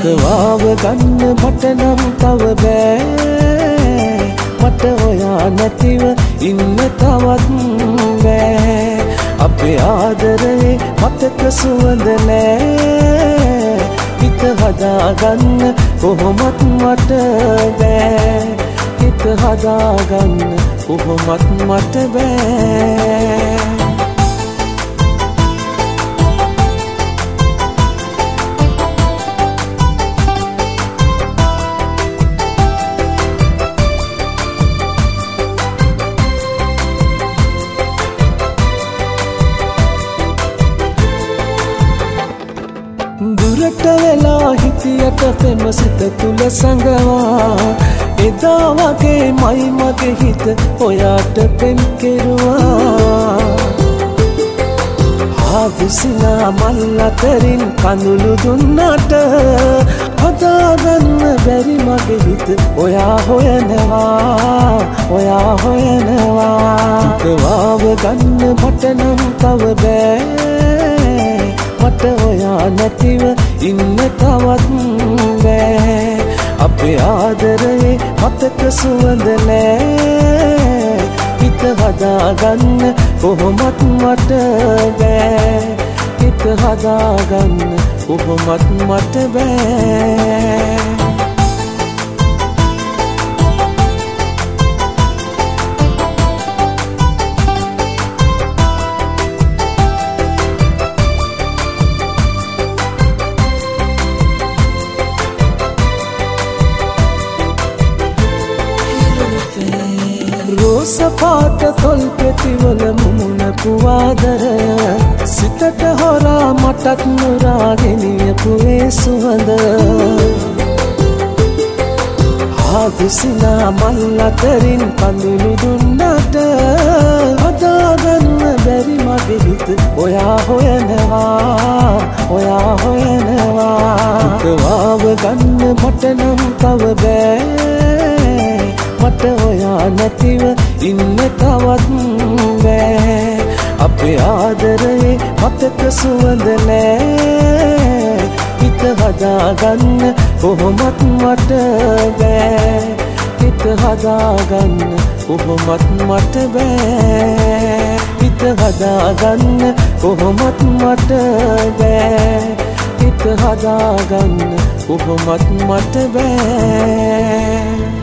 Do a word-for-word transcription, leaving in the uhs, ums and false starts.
හිතවාව ගන්න මට නම් තව බෑ මට ඔයා නැතිව ඉන්න තවත් බෑ අපේ ආදරේ මතක සුවඳ නෑ හිත හදාගන්න කොහොමත් මට බෑ හිත හදාගන්න කොහොමත් මට බෑ දුරට වෙලා හිතියට පෙම සිත තුල සංගවා එදා වගේ මයි මගේ හිත ඔයාට පෙම් කෙරුවා ආදිසිනා මල් අතරින් කඳුළු දුන්නට හදාගන්න බැරි මගේ හිත ඔයා හොයනවා ඔයා හොයනවා හිතවාව ගන්න මට නම් තව බෑ මට ඔයා නැතිව ඉන්න තවත් බෑ අපේ ආදරේ මතක සුවඳ නෑ හිත හදාගන්න කොහොමත් මට බෑ හිත හදාගන්න කොහොමත් මට බෑ රෝස පාට තොල් පෙතිවල මුමුණ පුවාදරය සිතට හොරා මටත් නුරාගෙනියපු ඒ සුවඳ ආදිසිනා මල් අතරින් කඳුළු දුන්නට හදාගන්න බැරි මගේ හිත ඔයා හොයනවා ඔයා හොයනවා හිතවාව ගන්න මට නම් තව බෑ මට ඔයා නැතිව ඉන්න තවත් බෑ අපේ ආදරේ මතක සුවඳ නෑ හිත හදාගන්න කොහොමත් මට බෑ හිත හදාගන්න කොහොමත් මට බෑ හිත හදාගන්න කොහොමත් මට බෑ හිත හදාගන්න කොහොමත් මට බෑ